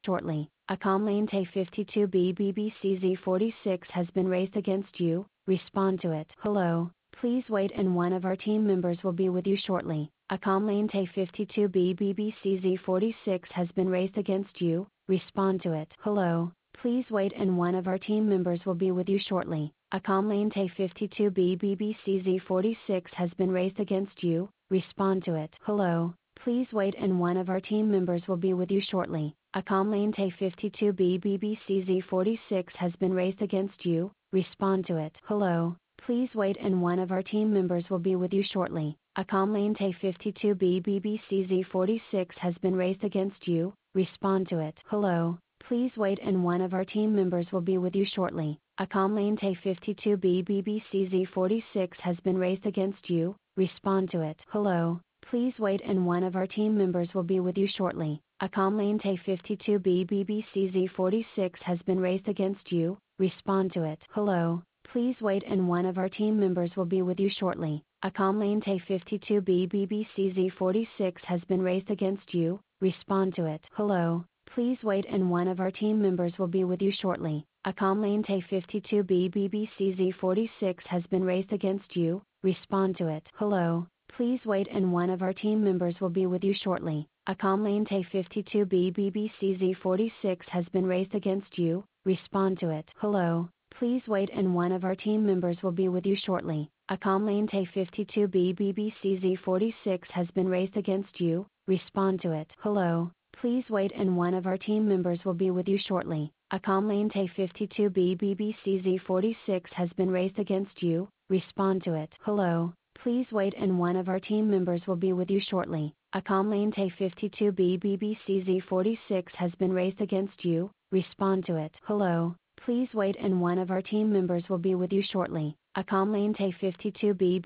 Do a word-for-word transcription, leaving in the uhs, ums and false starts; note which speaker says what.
Speaker 1: shortly. A complaint A fifty-two B B B C Z forty-six has been raised against you, respond to it. Hello, please wait and one of our team members will be with you shortly. A complaint A fifty-two B B B C Z forty-six has been raised against you, respond to it. Hello, please wait and one of our team members will be with you shortly. A complaint A fifty-two B B B C Z forty-six has been raised against you, respond to it. Hello, please wait and one of our team members will be with you shortly. A complaint A fifty-two B B B C Z forty-six has been raised against you, respond to it. Hello, please wait and one of our team members will be with you shortly. A complaint A fifty-two B B B C Z forty-six has been raised against you, respond to it. Hello, please wait and one of our team members will be with you shortly. A complaint A fifty-two B B B C Z forty-six has been raised against you, respond to it. Hello, please wait and one of our team members will be with you shortly. A complaint A fifty-two B B B C Z forty-six has been raised against you, respond to it. Hello, please wait and one of our team members will be with you shortly. A complaint A fifty-two B B B C Z forty-six has been raised against you, respond to it. Hello, please wait and one of our team members will be with you shortly. A complaint A fifty-two B B B C Z forty-six has been raised against you, respond to it. Hello, please wait and one of our team members will be with you shortly. A complaint A fifty-two B B B C Z forty-six has been raised against you, respond to it. Hello, please wait and one of our team members will be with you shortly. A complaint A fifty-two B B B C Z forty-six has been raised against you, respond to it. Hello, please wait and one of our team members will be with you shortly. A complaint A fifty-two B B B C Z forty-six has been raised against you, respond to it. Hello, please wait and one of our team members will be with you shortly. A complaint A fifty-two B B B C Z forty-six has been raised against you, respond to it. Hello, please wait and one of our team members will be with you shortly. A complaint A fifty-two B